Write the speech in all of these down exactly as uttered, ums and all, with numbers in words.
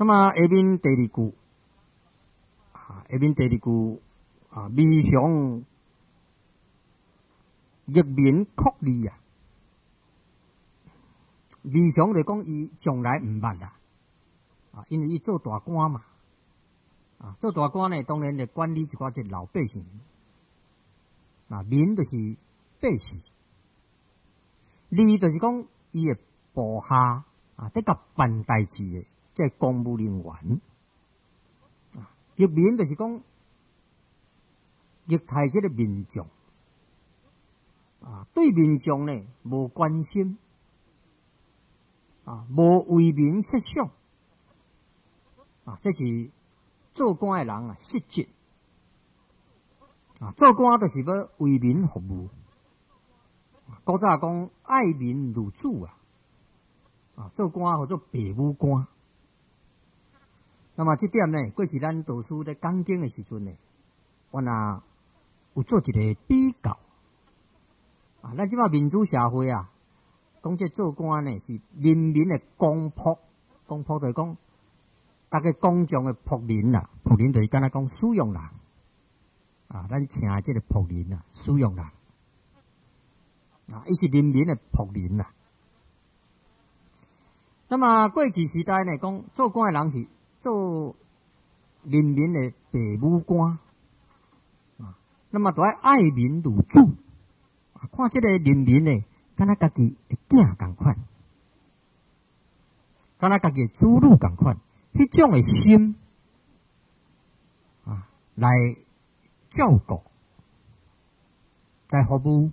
那么下面第二句，啊，下面第二句啊，未尝逆民曲利啊，未尝就讲伊将来毋捌啦，啊，因为伊做大官嘛，啊，做大官呢，当然就管理一寡即老百姓，啊，民就是百姓，利就是讲伊的部下啊，得甲办代志的。即係公務人員，啊，逆民就是講逆害即個民眾，啊，對民眾呢無關心，啊，無為民設想，啊，這是做官嘅人啊失職，啊，做官就是要為民服務，古早講愛民如主啊，啊，做官叫做父母官。那麼這點呢，過去咱導師在講經的時陣呢，我若有做一個比較。啊，咱即馬民主社會啊，講這做官呢是人民的公僕，公僕就是講大家公眾的僕人啦，僕人就是敢若講使用人。啊，咱請這個僕人啊，使用人。啊，伊是人民的僕人啦。那麼過去時代呢，講做官的人是做人民的父母官，啊，那麼就要愛民如主，啊，看這個人民呢，敢若家己的囝同款，敢若家己的子女同款，迄種的心，啊，來照顧，來服務，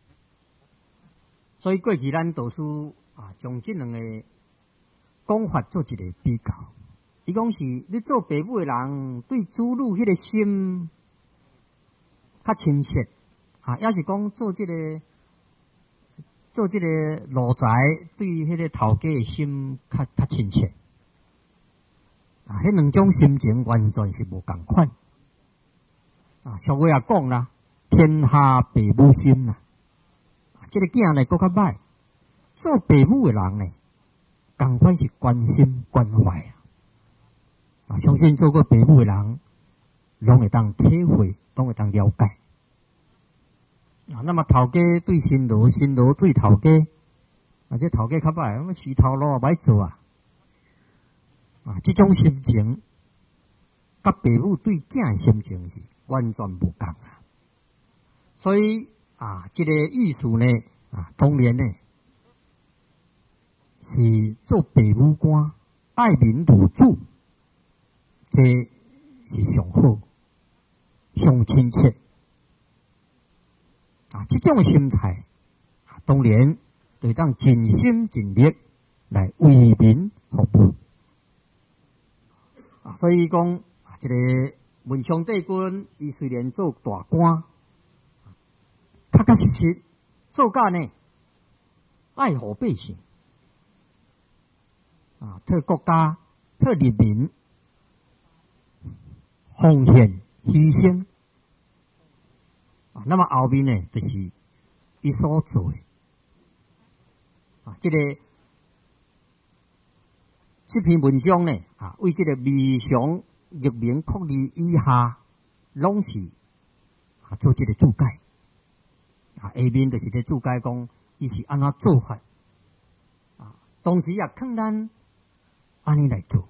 所以過去咱導師啊，將這兩個講法做一個比較。伊講是你做父母的人對子女迄個心較親切，啊，也是講做這個做這個奴才對迄個頭家的心較較親切，啊，迄兩種心情完全是無共款，啊，俗話也講啦，天下父母心啦，啊，這個囝呢佫較歹，做父母的人呢，共款是關心關懷。啊，相信做過父母的人，攏會當體會，攏會當了解。啊，那麼頭家對新奴，新奴對頭家，啊，這頭家較歹，咁死頭路歹做啊。啊，這種心情，甲父母對囝的心情是完全無共啊。所以啊，這個意思呢，啊，當然呢，是做父母官，愛民如主。這是上好、上親切啊！這種心態啊，當然就當盡心盡力來為民服務啊！所以講啊，這個文昌帝君，伊雖然做大官，確確實實做甲呢愛護百姓啊，替國家、替人民。奉獻犧牲啊，那麼後面呢，就是伊所做的啊，這個這篇文章呢啊，為這個未嘗逆民曲利以下，攏是啊做這個注解啊，下面就是咧注解講，伊是安怎做法啊，同時也勸咱安尼來做。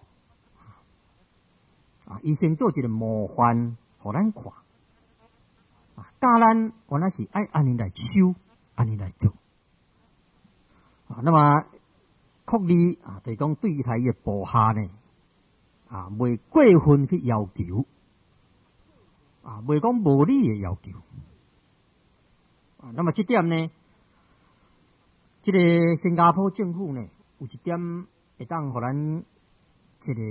啊！伊先做一個模範，互咱看。啊，教咱原來是愛安尼來修，安尼來做。啊，那麼曲利啊，就是講對待伊個部下呢，啊，未過分去要求，啊，未講無理嘅要求。啊，那麼這點呢，這個新加坡政府呢，有一點會當互咱這個。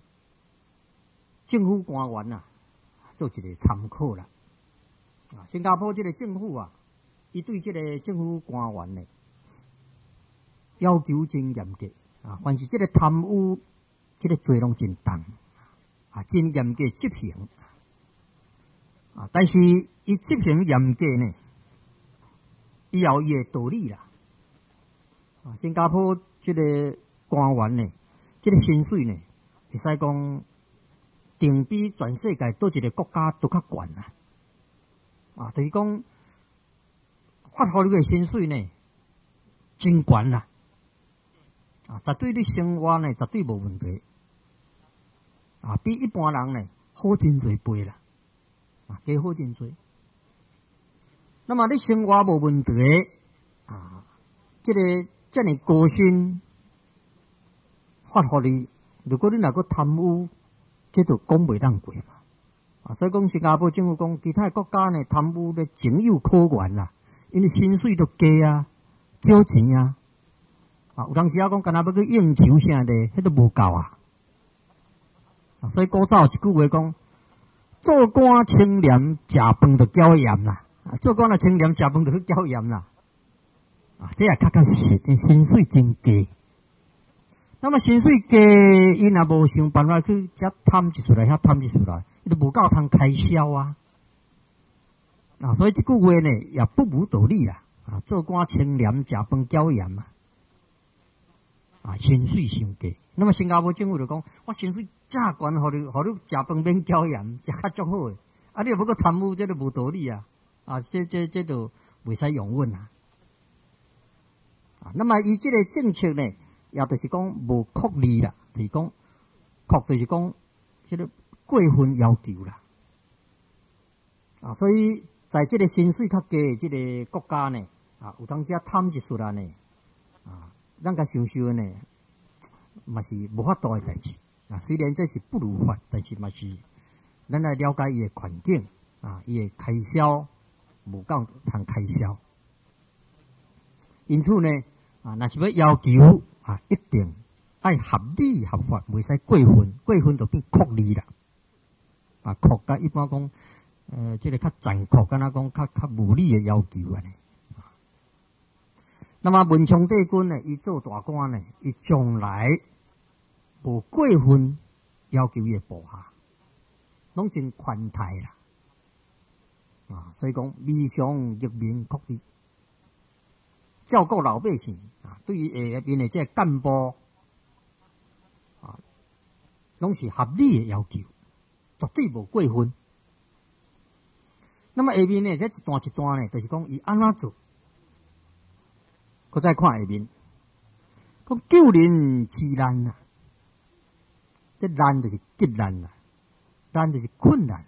政府官員啊，做一個參考啦。啊，新加坡這個政府啊，伊對這個政府官員呢要求真嚴格啊，凡是這個貪污，這個罪攏真重啊，真嚴格執行啊。但是伊執行嚴格呢，伊有伊個道理啦。啊，新加坡這個官員呢，這個薪水呢， 会使讲定比全世界倒一个国家都较悬啦。啊，就是讲发互你个薪水呢，真悬啦。啊，绝对你生活呢，绝对无问题。啊，比一般人呢好真侪倍啦。啊，加好真侪。那么你生活无问题，啊，这个这样高薪发互你，如果你若个贪污，这就讲袂当过嘛。啊，所以讲新加坡政府讲，其他国家呢贪污咧情有可原啦，因为薪水都低啊，少钱啊。啊，有当时啊讲，干那要去应酬啥的，迄都无够啊。啊，所以古早有一句话讲，做官清廉，食饭就骄盐啦。啊，做官啊清廉，食饭就去骄盐啦。啊，这也确确实实，薪水真低。那么薪水低，伊若无想办法去遮贪一出来，遐贪一出来，伊都无够通开销啊。啊，所以这句话呢，也不无道理啦。啊，做官清廉，食饭骄盐啊。啊，薪水伤低。那么新加坡政府就讲，我薪水正悬，互你，互你食饭免骄盐，食较足好诶。啊，你若要搁贪污，这就无道理啊！啊，这这这就袂使用稳啊！啊，那么伊这个政策呢，也就是讲无确立啦，就是讲确就是讲，迄个过分要求啦。啊，所以在这个薪水较低诶这个国家呢，啊，有当时啊贪一出来呢，啊。咱甲想想呢，嘛是无法度诶代志啊。虽然这是不如法，但是嘛是咱来了解伊诶环境啊，伊诶开销无够通开销。因此呢，啊，若是要要求啊，一定爱合理合法，袂使过分，过分就变酷理啦。啊，酷甲一般讲，呃，即、这个较残酷，敢若讲较较无理诶要求安尼。那么文昌帝君呢，伊做大官呢，伊从来无过分要求伊的部下，拢真宽泰啦，啊，所以讲微常人民福利，照顾老百姓啊，对于下面的这干部啊，拢是合理的要求，绝对无过分。那么下面呢，这一段一段呢，就是讲伊安怎做。佮再看下面，讲救人之难啊，这难就是急难啊，难就是困难。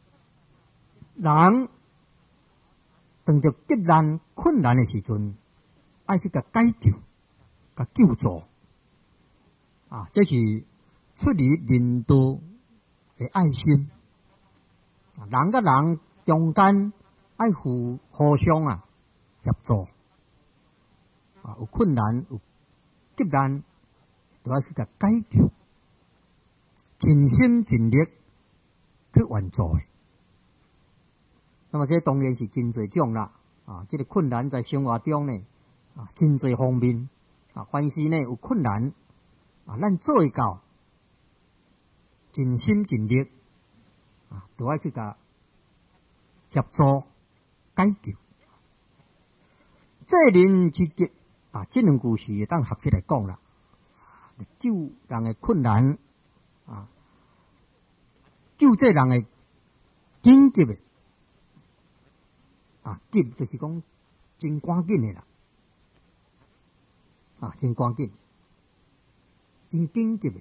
人当着急难困难的时阵，爱去甲解救、甲救助啊，这是出于人道的爱心。人甲人中间爱互互相啊协助。啊，有困难有急难，都要去甲解救，尽心尽力去援助的。那么这当然是真侪种啦，啊，这个困难在生活中呢，啊，真侪方面，啊，凡是呢有困难，啊，咱做会到，尽心尽力，啊，都要去甲协助解救，济人之急。啊，这两句是当合起来讲啦，救人的困难啊，救这人的紧急的啊，急就是讲真赶紧的啦，啊，真赶紧，真紧急的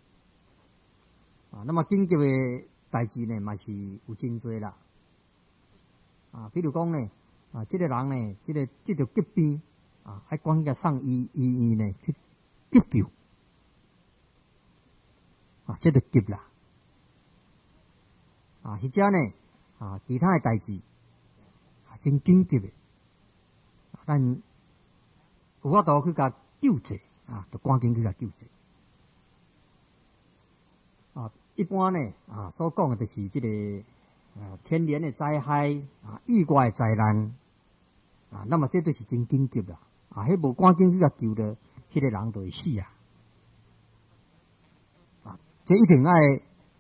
啊。那么紧急的代志呢，嘛是有真多啦，啊，比如讲呢，啊，这个人呢，这个这个急病。啊，还赶紧送医医院呢去急救，啊，这就急啦。啊，或者呢，啊，其他的代志，啊，真紧急的，咱有法度去甲救济，啊，就赶紧去甲救济。啊，一般呢，啊，所讲的就是这个，啊，天然的灾害，啊，意外的灾难，啊，那么这都是真紧急啦。啊，迄无赶紧去甲救了，迄个人就会死啊！啊，这一定爱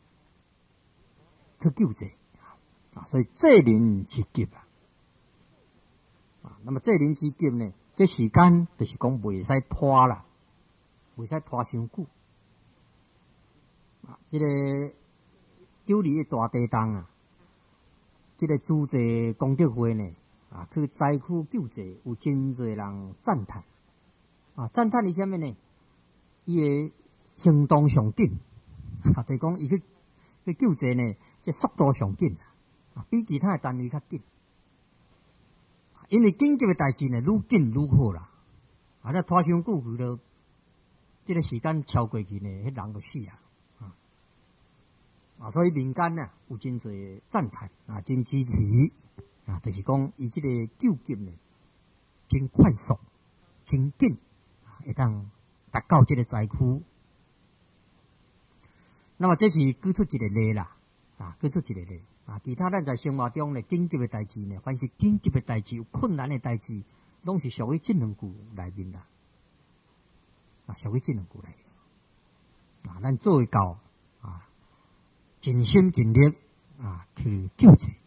去救济啊！所以责任之急啊！啊，那么责任之急呢，这时间就是讲袂使拖啦，袂使拖伤久这个丢离的大地动啊，这个主席功德会呢，啊，去灾区救济，有真侪人赞叹。啊，赞叹伊啥物呢？伊的行动上紧，啊，就是讲伊去去救济呢，这速度上紧啊，比其他的单位较紧。因为紧急的代志呢，愈紧愈好啦。啊，那拖伤久，佢就这个时间超过去呢，迄人就死啊。啊，啊，所以民间呢有真侪赞叹啊，真支持啊，就是讲伊这个救急呢，真快速、真紧啊，会当达到这个灾区。那么这是举出一个例啦，啊，举出一个例啊。其他咱在生活中呢，紧急的代志呢，凡是紧急的代志、有困难的代志，拢是属于这两句内面啦。啊，属于这两句内面。啊，咱做会到啊，尽心尽力啊去救济。